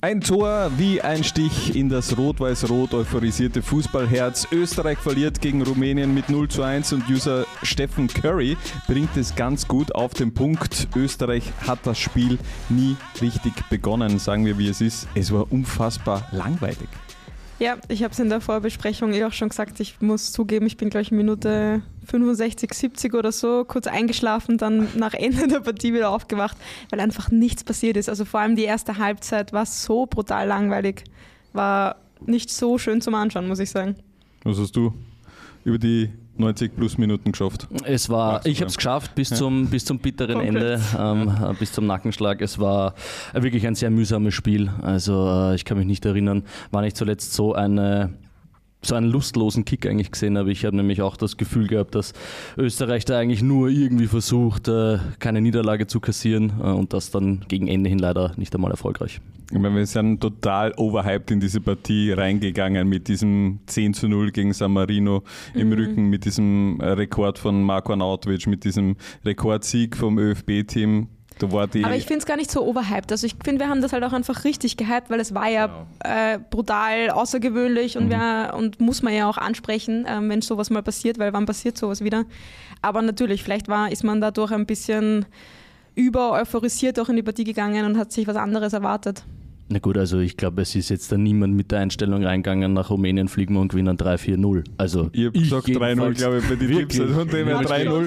Ein Tor wie ein Stich in das rot-weiß-rot euphorisierte Fußballherz. Österreich verliert gegen Rumänien mit 0:1 und User Stephen Curry bringt es ganz gut auf den Punkt. Österreich hat das Spiel nie richtig begonnen, sagen wir wie es ist. Es war unfassbar langweilig. Ja, ich habe es in der Vorbesprechung auch schon gesagt, ich muss zugeben, ich bin gleich Minute 65, 70 oder so kurz eingeschlafen, dann nach Ende der Partie wieder aufgewacht, weil einfach nichts passiert ist. Also vor allem die erste Halbzeit war so brutal langweilig, war nicht so schön zum Anschauen, muss ich sagen. Was hast du über die 90 plus Minuten geschafft? Ich habe es geschafft bis zum bitteren Ende, bis zum Nackenschlag. Es war wirklich ein sehr mühsames Spiel. Also ich kann mich nicht erinnern, wann ich zuletzt so einen lustlosen Kick eigentlich gesehen habe. Ich habe nämlich auch das Gefühl gehabt, dass Österreich da eigentlich nur irgendwie versucht, keine Niederlage zu kassieren und das dann gegen Ende hin leider nicht einmal erfolgreich. Ich meine, wir sind total overhyped in diese Partie reingegangen mit diesem 10:0 gegen San Marino im Rücken, mit diesem Rekord von Marko Arnautovic, mit diesem Rekordsieg vom ÖFB-Team. Aber ich finde es gar nicht so overhyped. Also ich finde, wir haben das halt auch einfach richtig gehypt, weil es war ja brutal außergewöhnlich und muss man ja auch ansprechen, wenn sowas mal passiert, weil wann passiert sowas wieder? Aber natürlich, vielleicht ist man dadurch ein bisschen über euphorisiert auch in die Partie gegangen und hat sich was anderes erwartet. Na gut, also ich glaube, es ist jetzt da niemand mit der Einstellung reingegangen, nach Rumänien fliegen wir und gewinnen 3-4-0. Also ich habe gesagt 3-0, glaube ich, bei den Tipps. Also 3-0.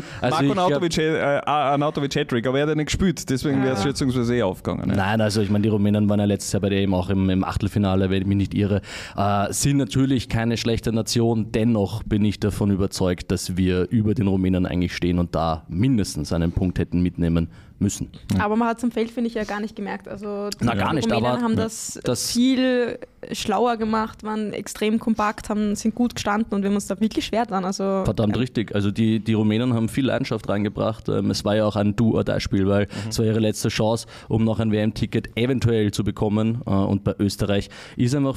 Marko Arnautovic Hattrick, aber er hat ja nicht gespielt, deswegen wäre es schätzungsweise aufgegangen. Ja. Nein, also ich meine, die Rumänen waren ja letztes Jahr bei der EM auch im Achtelfinale, wenn ich mich nicht irre. Sind natürlich keine schlechte Nation, dennoch bin ich davon überzeugt, dass wir über den Rumänen eigentlich stehen und da mindestens einen Punkt hätten mitnehmen müssen. Aber man hat es am Feld, finde ich, ja gar nicht gemerkt. Also die Rumänen haben das viel schlauer gemacht, waren extrem kompakt, sind gut gestanden und wir haben uns da wirklich schwer dran. Also, verdammt richtig. Also die Rumänen haben viel Leidenschaft reingebracht. Es war ja auch ein Do-or-Die-Spiel, weil es war ihre letzte Chance, um noch ein WM-Ticket eventuell zu bekommen. Und bei Österreich ist einfach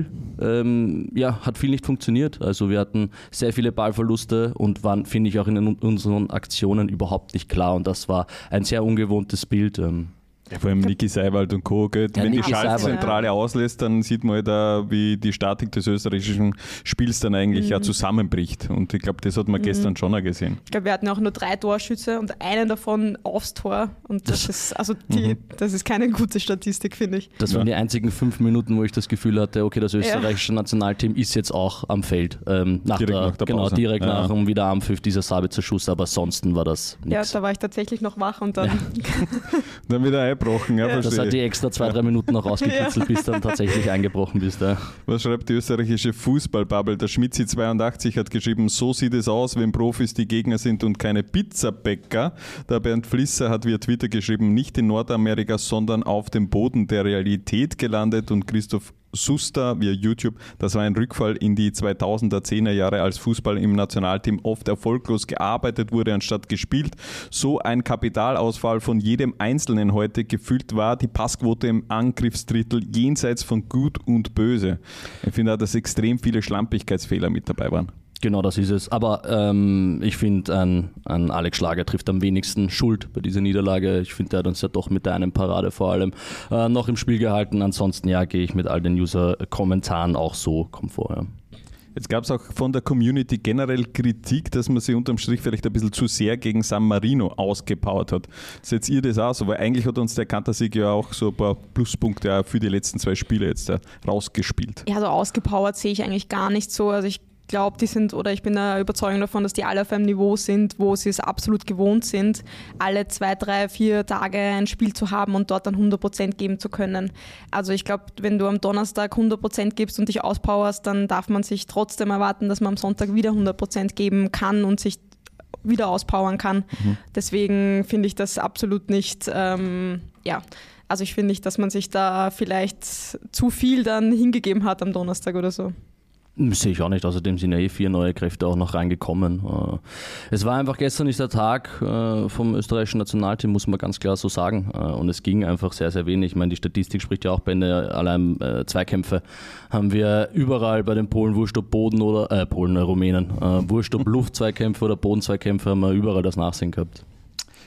hat viel nicht funktioniert. Also wir hatten sehr viele Ballverluste und waren, finde ich, auch in unseren Aktionen überhaupt nicht klar. Und das war ein sehr ungewohntes Bild. Ja, vor allem Niki Seiwald und Co. Gell? Wenn die Schaltzentrale auslässt, dann sieht man halt wie die Statik des österreichischen Spiels dann eigentlich ja zusammenbricht. Und ich glaube, das hat man gestern schon auch gesehen. Ich glaube, wir hatten auch nur 3 Torschüsse und einen davon aufs Tor. Und das ist keine gute Statistik, finde ich. Das waren die einzigen 5 Minuten, wo ich das Gefühl hatte, okay, das österreichische Nationalteam ist jetzt auch am Feld. Direkt nach dem Wiederanpfiff dieser Sabitzer Schuss, aber ansonsten war das nichts. Ja, da war ich tatsächlich noch wach und dann... Dann wieder eingebrochen. Ja, das hat die extra 2-3 Minuten noch rausgekitzelt, bis dann tatsächlich eingebrochen bist. Ja. Was schreibt die österreichische Fußballbubble? Der Schmitzi82 hat geschrieben, so sieht es aus, wenn Profis die Gegner sind und keine Pizzabäcker. Der Bernd Flisser hat via Twitter geschrieben, nicht in Nordamerika, sondern auf dem Boden der Realität gelandet. Und Christoph Suster via YouTube, das war ein Rückfall in die 2000er, 10er Jahre, als Fußball im Nationalteam oft erfolglos gearbeitet wurde, anstatt gespielt. So ein Kapitalausfall von jedem Einzelnen heute. Gefühlt war die Passquote im Angriffsdrittel jenseits von Gut und Böse. Ich finde auch, dass extrem viele Schlampigkeitsfehler mit dabei waren. Genau, das ist es. Aber ich finde, an Alex Schlager trifft am wenigsten Schuld bei dieser Niederlage. Ich finde, er hat uns ja doch mit der einen Parade vor allem noch im Spiel gehalten. Ansonsten gehe ich mit all den User-Kommentaren auch so komfort. Ja. Jetzt gab es auch von der Community generell Kritik, dass man sich unterm Strich vielleicht ein bisschen zu sehr gegen San Marino ausgepowert hat. Seht ihr das auch so? Weil eigentlich hat uns der Kantersieg ja auch so ein paar Pluspunkte für die letzten 2 Spiele jetzt rausgespielt. Ja, so ausgepowert sehe ich eigentlich gar nicht so. Also ich glaube, ich bin der Überzeugung davon, dass die alle auf einem Niveau sind, wo sie es absolut gewohnt sind, alle 2, 3, 4 Tage ein Spiel zu haben und dort dann 100% geben zu können. Also ich glaube, wenn du am Donnerstag 100% gibst und dich auspowerst, dann darf man sich trotzdem erwarten, dass man am Sonntag wieder 100% geben kann und sich wieder auspowern kann. Deswegen finde ich das absolut nicht, also ich finde nicht, dass man sich da vielleicht zu viel dann hingegeben hat am Donnerstag oder so. Sehe ich auch nicht, außerdem sind ja 4 neue Kräfte auch noch reingekommen. Es war einfach, gestern ist der Tag vom österreichischen Nationalteam, muss man ganz klar so sagen. Und es ging einfach sehr, sehr wenig. Ich meine, die Statistik spricht ja auch Bände, allein Zweikämpfe haben wir überall bei den Polen, wurscht ob Boden oder Rumänen, wurscht ob Luftzweikämpfe oder Bodenzweikämpfe, haben wir überall das Nachsehen gehabt.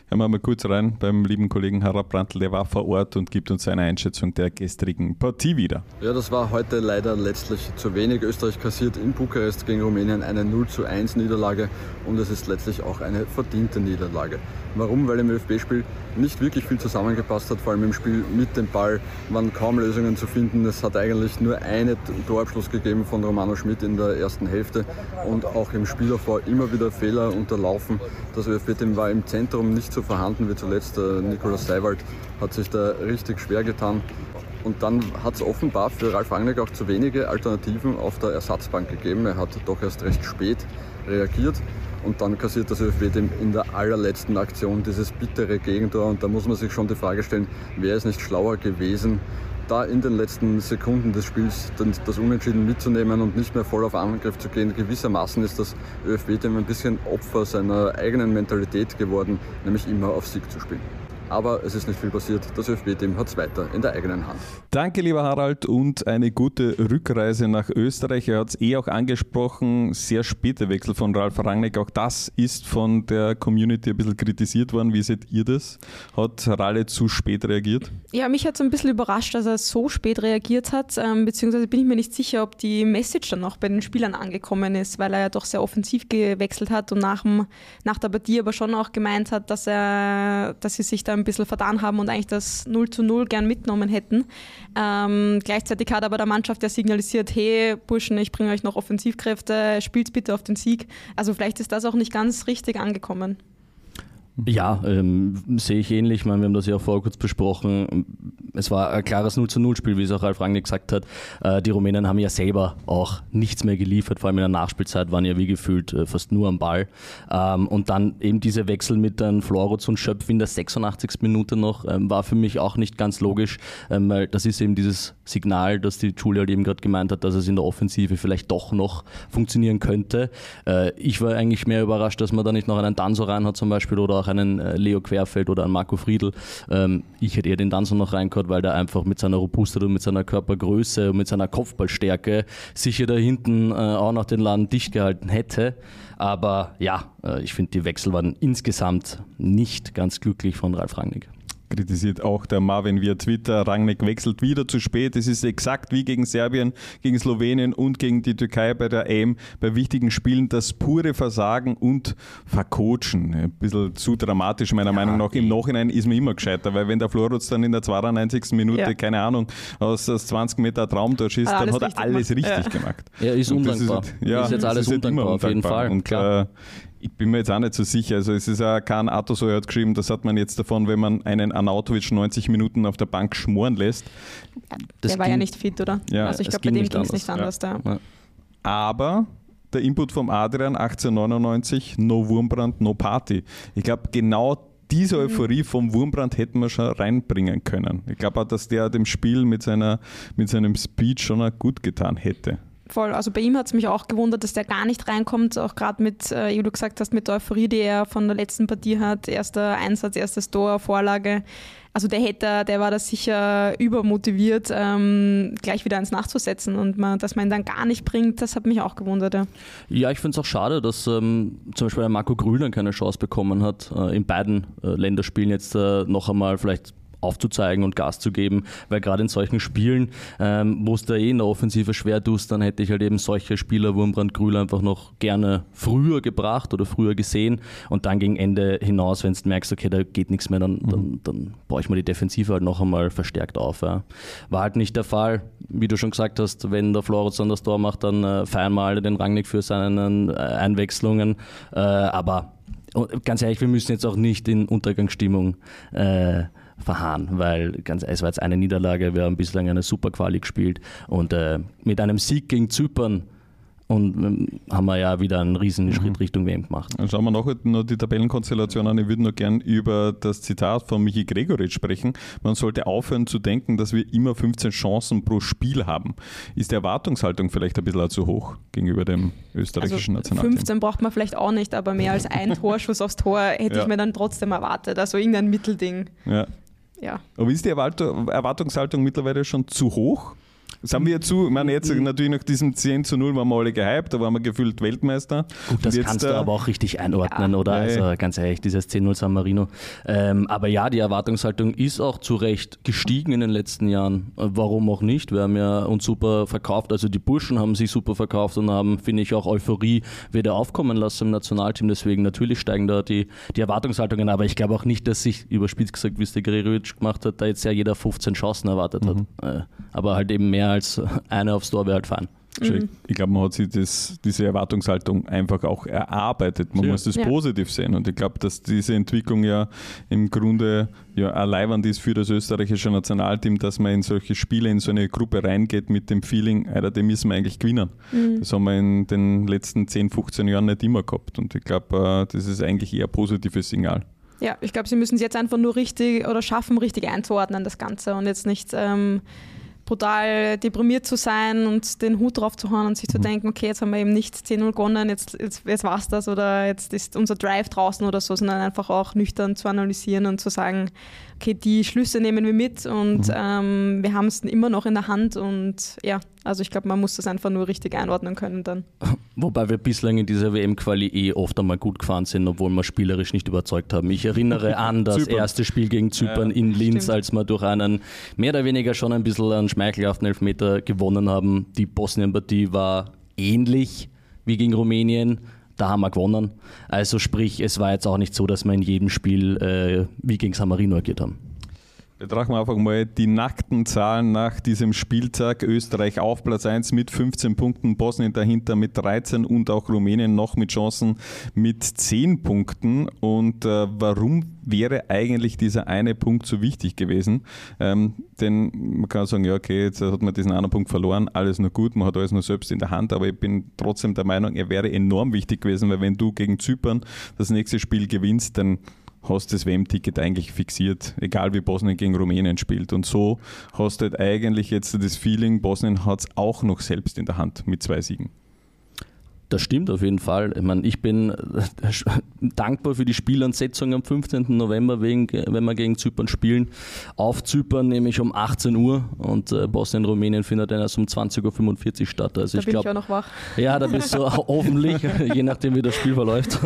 Hören wir mal kurz rein beim lieben Kollegen Harald Brandl, der war vor Ort und gibt uns seine Einschätzung der gestrigen Partie wieder. Ja, das war heute leider letztlich zu wenig. Österreich kassiert in Bukarest gegen Rumänien eine 0:1 Niederlage und es ist letztlich auch eine verdiente Niederlage. Warum? Weil im ÖFB-Spiel nicht wirklich viel zusammengepasst hat, vor allem im Spiel mit dem Ball waren kaum Lösungen zu finden. Es hat eigentlich nur einen Torabschluss gegeben von Romano Schmidt in der ersten Hälfte und auch im Spielaufbau immer wieder Fehler unterlaufen. Das ÖFB-Team war im Zentrum nicht so vorhanden wie zuletzt. Nikolaus Seiwald hat sich da richtig schwer getan. Und dann hat es offenbar für Ralf Rangnick auch zu wenige Alternativen auf der Ersatzbank gegeben. Er hat doch erst recht spät reagiert. Und dann kassiert das ÖFB-Team in der allerletzten Aktion dieses bittere Gegentor. Und da muss man sich schon die Frage stellen, wäre es nicht schlauer gewesen, da in den letzten Sekunden des Spiels das Unentschieden mitzunehmen und nicht mehr voll auf Angriff zu gehen. Gewissermaßen ist das ÖFB-Team ein bisschen Opfer seiner eigenen Mentalität geworden, nämlich immer auf Sieg zu spielen. Aber es ist nicht viel passiert. Das ÖFB-Team hat es weiter in der eigenen Hand. Danke, lieber Harald, und eine gute Rückreise nach Österreich. Er hat es auch angesprochen, sehr später Wechsel von Ralf Rangnick. Auch das ist von der Community ein bisschen kritisiert worden. Wie seht ihr das? Hat Ralle zu spät reagiert? Ja, mich hat es ein bisschen überrascht, dass er so spät reagiert hat, beziehungsweise bin ich mir nicht sicher, ob die Message dann noch bei den Spielern angekommen ist, weil er ja doch sehr offensiv gewechselt hat und nach der Partie aber schon auch gemeint hat, dass sie sich da ein bisschen vertan haben und eigentlich das 0:0 gern mitgenommen hätten. Gleichzeitig hat aber der Mannschaft ja signalisiert, hey Burschen, ich bringe euch noch Offensivkräfte, spielt bitte auf den Sieg. Also vielleicht ist das auch nicht ganz richtig angekommen. Ja, sehe ich ähnlich. Ich meine, wir haben das ja auch vorher kurz besprochen. Es war ein klares 0:0-Spiel, wie es auch Ralf Rangnick gesagt hat. Die Rumänen haben ja selber auch nichts mehr geliefert, vor allem in der Nachspielzeit waren ja wie gefühlt fast nur am Ball. Und dann eben diese Wechsel mit den Florutz und Schöpf in der 86. Minute noch, war für mich auch nicht ganz logisch, weil das ist eben dieses Signal, das die Julia halt eben gerade gemeint hat, dass es in der Offensive vielleicht doch noch funktionieren könnte. Ich war eigentlich mehr überrascht, dass man da nicht noch einen Danso rein hat zum Beispiel oder auch einen Leo Querfeld oder einen Marco Friedl. Ich hätte eher den Danso noch reingehört, weil der einfach mit seiner Robustheit und mit seiner Körpergröße und mit seiner Kopfballstärke sicher da hinten auch noch den Laden dicht gehalten hätte. Aber ja, ich finde, die Wechsel waren insgesamt nicht ganz glücklich von Ralf Rangnick. Kritisiert auch der Marvin via Twitter. Rangnick wechselt wieder zu spät. Es ist exakt wie gegen Serbien, gegen Slowenien und gegen die Türkei bei der EM. Bei wichtigen Spielen das pure Versagen und Vercoachen. Ein bisschen zu dramatisch meiner Meinung nach. Im Nachhinein ist man immer gescheiter, weil wenn der Florutz dann in der 92. Minute, keine Ahnung, aus 20 Meter Traumtor schießt, dann hat er alles richtig gemacht. Er ist undankbar. Ist jetzt alles undankbar, auf jeden Fall. Und klar. Ich bin mir jetzt auch nicht so sicher. Also es ist ja Kahn Atoso hat geschrieben, das hat man jetzt davon, wenn man einen Arnautovic 90 Minuten auf der Bank schmoren lässt. Der war ja nicht fit, oder? Ja, also ich glaube, bei dem ging es nicht anders. Ja. Aber der Input vom Adrian 1899, no Wurmbrand, no Party. Ich glaube, genau diese Euphorie vom Wurmbrand hätten wir schon reinbringen können. Ich glaube auch, dass der dem Spiel mit seinem Speech schon auch gut getan hätte. Voll, also bei ihm hat es mich auch gewundert, dass der gar nicht reinkommt, auch gerade mit, wie du gesagt hast, mit der Euphorie, die er von der letzten Partie hat, erster Einsatz, erstes Tor, Vorlage. Also der war da sicher übermotiviert, gleich wieder eins nachzusetzen und dass man ihn dann gar nicht bringt, das hat mich auch gewundert. Ja, ich finde es auch schade, dass zum Beispiel der Marco Grüner keine Chance bekommen hat, in beiden Länderspielen jetzt noch einmal vielleicht aufzuzeigen und Gas zu geben, weil gerade in solchen Spielen, wo es da in der Offensive schwer tust, dann hätte ich halt eben solche Spieler, Wurmbrand, Grüler einfach noch gerne früher gebracht oder früher gesehen und dann gegen Ende hinaus, wenn du merkst, okay, da geht nichts mehr, dann baue ich mal die Defensive halt noch einmal verstärkt auf. Ja. War halt nicht der Fall, wie du schon gesagt hast, wenn der Florutz dann das Tor macht, dann feiern wir alle den Rangnick für seine Einwechslungen, aber ganz ehrlich, wir müssen jetzt auch nicht in Untergangsstimmung verharren, weil es war jetzt eine Niederlage, wir haben bislang eine super Quali gespielt und mit einem Sieg gegen Zypern und haben wir ja wieder einen riesen Schritt Richtung WM gemacht. Dann schauen wir noch die Tabellenkonstellation an. Ich würde noch gern über das Zitat von Michi Gregoritsch sprechen. Man sollte aufhören zu denken, dass wir immer 15 Chancen pro Spiel haben. Ist die Erwartungshaltung vielleicht ein bisschen auch zu hoch gegenüber dem österreichischen Nationalteam? 15 braucht man vielleicht auch nicht, aber mehr als ein Torschuss aufs Tor hätte ich mir dann trotzdem erwartet. Also irgendein Mittelding. Ja. Aber ist die Erwartungshaltung mittlerweile schon zu hoch? Sind wir jetzt ich meine, jetzt natürlich nach diesem 10:0 waren wir alle gehypt, da waren wir gefühlt Weltmeister. Gut, das kannst du aber auch richtig einordnen, oder? Nee. Also ganz ehrlich, dieses 10:0 San Marino. Aber ja, die Erwartungshaltung ist auch zu Recht gestiegen in den letzten Jahren. Warum auch nicht? Wir haben ja uns super verkauft, also die Burschen haben sich super verkauft und haben, finde ich, auch Euphorie wieder aufkommen lassen im Nationalteam. Deswegen natürlich steigen da die Erwartungshaltungen, aber ich glaube auch nicht, dass sich, überspitzt gesagt, wie es der Gregoritsch gemacht hat, da jetzt ja jeder 15 Chancen erwartet hat. Aber halt eben mehr als eine aufs Tor wäre halt fein. Ich glaube, man hat sich diese Erwartungshaltung einfach auch erarbeitet. Man muss das positiv sehen. Und ich glaube, dass diese Entwicklung ja im Grunde erleibernd ist für das österreichische Nationalteam, dass man in solche Spiele, in so eine Gruppe reingeht mit dem Feeling, Alter, den müssen wir eigentlich gewinnen. Das haben wir in den letzten 10, 15 Jahren nicht immer gehabt. Und ich glaube, das ist eigentlich eher ein positives Signal. Ja, ich glaube, sie müssen es jetzt einfach nur richtig einzuordnen, das Ganze, und jetzt nicht brutal deprimiert zu sein und den Hut drauf zu hauen und sich zu denken, okay, jetzt haben wir eben nicht 10:0 gewonnen, jetzt war es das oder jetzt ist unser Drive draußen oder so, sondern einfach auch nüchtern zu analysieren und zu sagen, okay, die Schlüsse nehmen wir mit und wir haben es immer noch in der Hand und ja, also ich glaube, man muss das einfach nur richtig einordnen können dann. Wobei wir bislang in dieser WM-Quali oft einmal gut gefahren sind, obwohl wir spielerisch nicht überzeugt haben. Ich erinnere an das erste Spiel gegen Zypern in Linz, stimmt, als wir durch einen mehr oder weniger schon ein bisschen einen schmeichelhaften Elfmeter gewonnen haben. Die Bosnien-Partie war ähnlich wie gegen Rumänien. Da haben wir gewonnen. Also sprich, es war jetzt auch nicht so, dass wir in jedem Spiel wie gegen San Marino agiert haben. Betrachten wir einfach mal die nackten Zahlen nach diesem Spieltag. Österreich auf Platz 1 mit 15 Punkten, Bosnien dahinter mit 13 und auch Rumänien noch mit Chancen mit 10 Punkten. Und warum wäre eigentlich dieser eine Punkt so wichtig gewesen? Denn man kann sagen, ja okay, jetzt hat man diesen einen Punkt verloren, alles nur gut, man hat alles nur selbst in der Hand, aber ich bin trotzdem der Meinung, er wäre enorm wichtig gewesen, weil wenn du gegen Zypern das nächste Spiel gewinnst, dann hast das WM-Ticket eigentlich fixiert, egal wie Bosnien gegen Rumänien spielt. Und so hast du halt eigentlich jetzt das Feeling, Bosnien hat es auch noch selbst in der Hand mit 2 Siegen. Das stimmt auf jeden Fall. Ich meine, ich bin dankbar für die Spielansetzung am 15. November, wenn wir gegen Zypern spielen. Auf Zypern nämlich um 18 Uhr und Bosnien-Rumänien findet dann erst um 20.45 Uhr statt. Also da bin ich auch noch wach. Ja, da bist du hoffentlich, je nachdem wie das Spiel verläuft.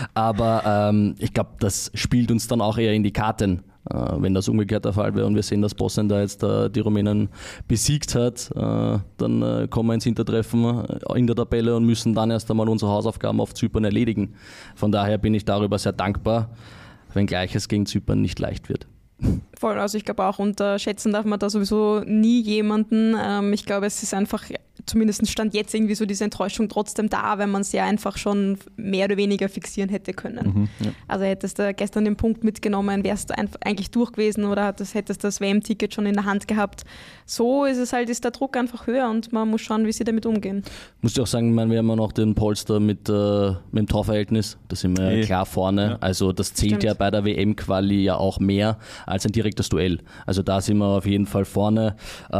Aber ich glaube, das spielt uns dann auch eher in die Karten. Wenn das umgekehrt der Fall wäre und wir sehen, dass Bosnien da jetzt die Rumänen besiegt hat, dann kommen wir ins Hintertreffen in der Tabelle und müssen dann erst einmal unsere Hausaufgaben auf Zypern erledigen. Von daher bin ich darüber sehr dankbar, wenngleich es gegen Zypern nicht leicht wird. Voll, also ich glaube auch, unterschätzen darf man da sowieso nie jemanden. Ich glaube, es ist einfach, zumindest stand jetzt irgendwie so diese Enttäuschung trotzdem da, wenn man es ja einfach schon mehr oder weniger fixieren hätte können. Ja. Also hättest du gestern den Punkt mitgenommen, wärst du eigentlich durch gewesen oder hättest das WM-Ticket schon in der Hand gehabt. So ist der Druck einfach höher und man muss schauen, wie sie damit umgehen. Muss ich auch sagen, wir haben ja noch den Polster mit dem Torverhältnis, da sind wir klar vorne. Ja. Also das zählt Stimmt. ja bei der WM-Quali ja auch mehr als ein direktes Duell. Also da sind wir auf jeden Fall vorne.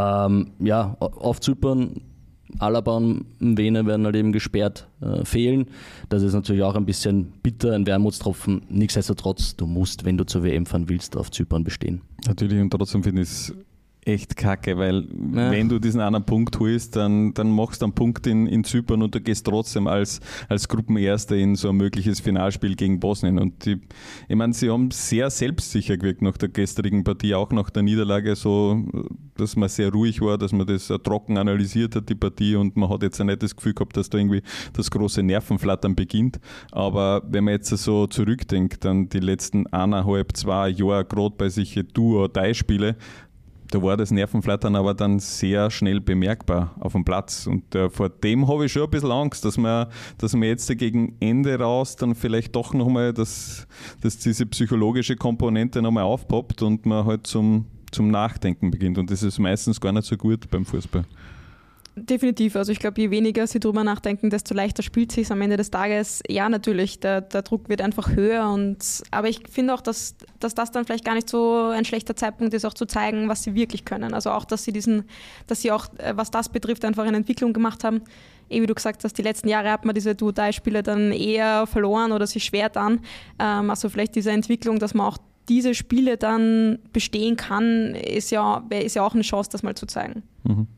Auf Zypern, Alaba und Vene werden halt eben gesperrt fehlen. Das ist natürlich auch ein bisschen bitter, ein Wermutstropfen. Nichtsdestotrotz, du musst, wenn du zur WM fahren willst, auf Zypern bestehen. Natürlich, und trotzdem finde ich es echt kacke, weil wenn du diesen einen Punkt holst, dann machst du einen Punkt in Zypern und du gehst trotzdem als Gruppenerster in so ein mögliches Finalspiel gegen Bosnien. Und ich meine, sie haben sehr selbstsicher gewirkt nach der gestrigen Partie, auch nach der Niederlage, so, dass man sehr ruhig war, dass man das trocken analysiert hat, die Partie, und man hat jetzt auch nicht das Gefühl gehabt, dass da irgendwie das große Nervenflattern beginnt. Aber wenn man jetzt so zurückdenkt, dann die letzten 1,5, 2 Jahre, gerade bei solchen Duo-Dei-Spiele, da war das Nervenflattern aber dann sehr schnell bemerkbar auf dem Platz. Und vor dem habe ich schon ein bisschen Angst, dass man jetzt gegen Ende raus dann vielleicht doch nochmal, dass diese psychologische Komponente nochmal aufpoppt und man halt zum Nachdenken beginnt. Und das ist meistens gar nicht so gut beim Fußball. Definitiv. Also ich glaube, je weniger sie drüber nachdenken, desto leichter spielt es sich am Ende des Tages. Ja, natürlich, der Druck wird einfach höher. Aber ich finde auch, dass das dann vielleicht gar nicht so ein schlechter Zeitpunkt ist, auch zu zeigen, was sie wirklich können. Also auch, dass sie auch, was das betrifft, einfach eine Entwicklung gemacht haben. Wie du gesagt hast, die letzten Jahre hat man diese Duo-Dei-Spiele dann eher verloren oder sich schwer dann. Also vielleicht diese Entwicklung, dass man auch diese Spiele dann bestehen kann, ist ja auch eine Chance, das mal zu zeigen. Mhm.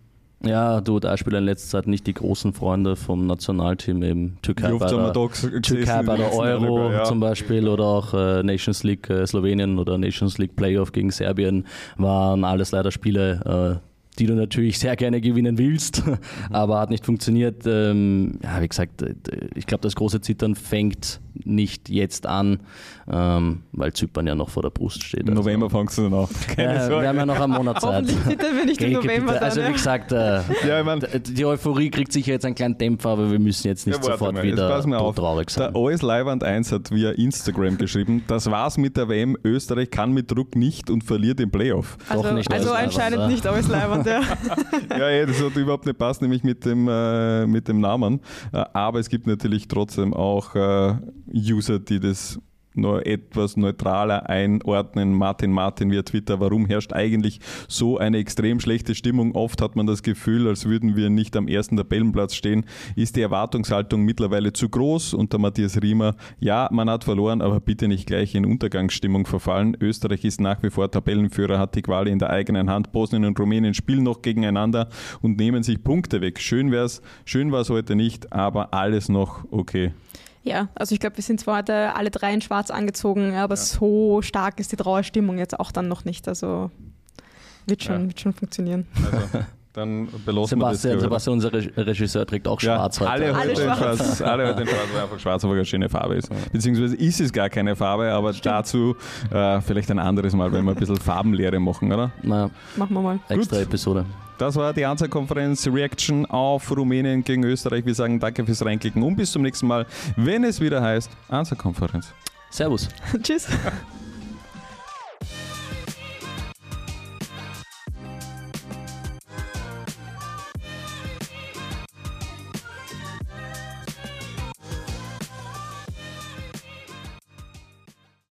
Ja, da spielen in letzter Zeit nicht die großen Freunde vom Nationalteam, eben Türkei bei der Euro zum Beispiel oder auch Nations League Slowenien oder Nations League Playoff gegen Serbien, waren alles leider Spiele, die du natürlich sehr gerne gewinnen willst, aber hat nicht funktioniert. Wie gesagt, ich glaube, das große Zittern fängt nicht jetzt an, weil Zypern ja noch vor der Brust steht. Im November fängst du dann auch. Keine Sorge. Wir haben ja noch einen Monat Zeit. Hoffentlich zittern wir nicht im November dann. Also wie gesagt, die Euphorie kriegt sicher jetzt einen kleinen Dämpfer, aber wir müssen jetzt nicht sofort wieder traurig sein. Der Alles Leiwand 1 hat via Instagram geschrieben, das war's mit der WM, Österreich kann mit Druck nicht und verliert im Playoff. Also anscheinend nicht Alles Leiwand, ja. Das hat überhaupt nicht passt, nämlich mit dem Namen. Aber es gibt natürlich trotzdem auch User, die das nur etwas neutraler einordnen. Martin via Twitter, warum herrscht eigentlich so eine extrem schlechte Stimmung? Oft hat man das Gefühl, als würden wir nicht am ersten Tabellenplatz stehen. Ist die Erwartungshaltung mittlerweile zu groß? Und der Matthias Riemer, ja, man hat verloren, aber bitte nicht gleich in Untergangsstimmung verfallen. Österreich ist nach wie vor Tabellenführer, hat die Quali in der eigenen Hand. Bosnien und Rumänien spielen noch gegeneinander und nehmen sich Punkte weg. Schön war es heute nicht, aber alles noch okay. Ja, also ich glaube, wir sind zwar heute alle drei in schwarz angezogen, aber so stark ist die Trauerstimmung jetzt auch dann noch nicht. Also wird schon funktionionieren. Also, dann belosen wir das. Sebastian, unser Regisseur, trägt auch schwarz heute. Alle heute in schwarz, weil einfach schwarz aber eine schöne Farbe ist. Beziehungsweise ist es gar keine Farbe, aber dazu vielleicht ein anderes Mal, wenn wir ein bisschen Farbenlehre machen, oder? Naja, machen wir mal. Extra Episode. Das war die Answer-Konferenz Reaction auf Rumänien gegen Österreich. Wir sagen danke fürs Reinklicken und bis zum nächsten Mal, wenn es wieder heißt Answer-Konferenz. Servus. Tschüss.